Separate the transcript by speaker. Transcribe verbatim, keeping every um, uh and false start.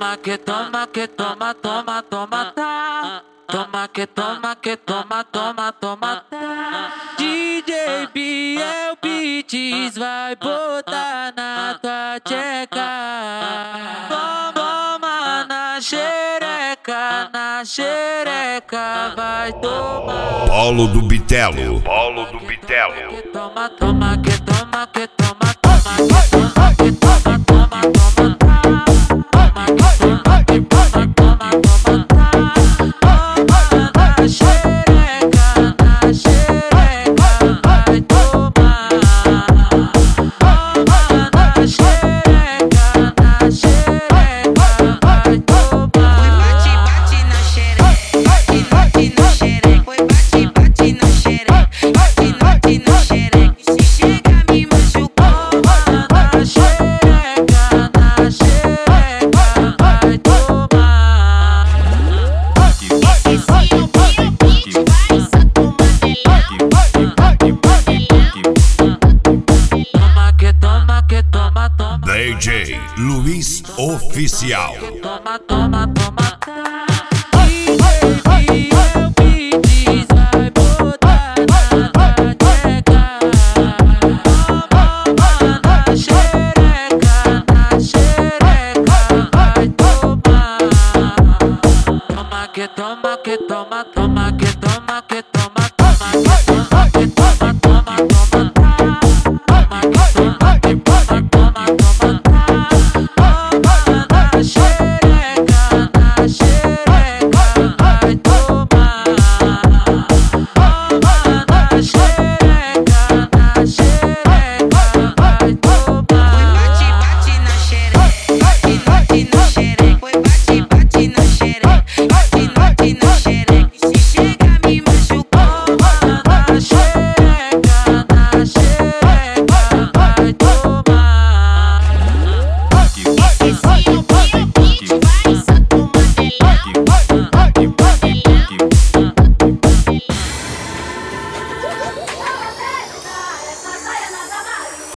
Speaker 1: Toma que toma que toma, toma, toma, tá. Toma que toma que toma, toma, toma, tá. D J Biel Beats vai botar na tua tcheca. Toma na xereca, na xereca vai tomar.
Speaker 2: Paulo do Bitelo, Paulo do Bitelo.
Speaker 1: Toma, toma que toma que toma, toma que toma que toma, toma, toma, tá. Toma que toma que toma, toma, toma, tá. Toma na xereca, na xereca vai tomar. Toma na xereca, na xereca vai tomar.
Speaker 3: Foi bate, bate na xereca, bate, bate na xereca. Foi bate, bate na xereca, bate, bate na xereca. Se chega me machucou.
Speaker 1: Na xereca, na xereca vai tomar.
Speaker 3: Esse é o Biel Beats, vai só tomar
Speaker 1: Toma que toma que toma, toma.
Speaker 2: D J Luiz Oficial.
Speaker 1: Toma, toma, toma, tá. D J Biel Beats vai botar na tua tcheca. Toma na xereca, na xereca vai tomar. Toma que toma que toma, toma que